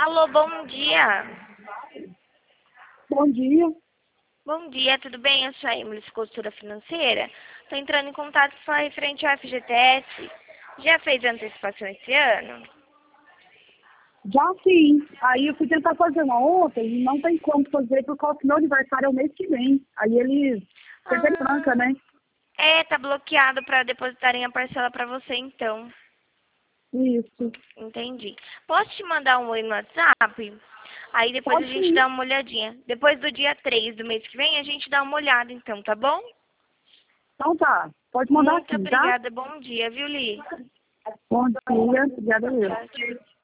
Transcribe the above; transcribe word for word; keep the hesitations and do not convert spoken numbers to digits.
Alô, bom dia. Bom dia. Bom dia, tudo bem? Eu sou a Emily, consultora financeira. Estou entrando em contato só referente ao F G T S. Já fez antecipação esse ano? Já sim. Aí eu fui tentar fazer uma ontem e não tem como fazer por causa que meu aniversário é o mês que vem. Aí eles perderam branca, Ah, né? é, tá bloqueado para depositarem a parcela para você, então. Isso. Entendi. Posso te mandar um oi no WhatsApp? Aí depois a Pode gente sim. dá uma olhadinha. Depois do dia três do mês que vem, a gente dá uma olhada, então, tá bom? Então tá. Pode mandar Muito sim, tá? obrigada. Bom dia, viu, Li? Bom dia. Obrigada, eu. Tchau, tchau.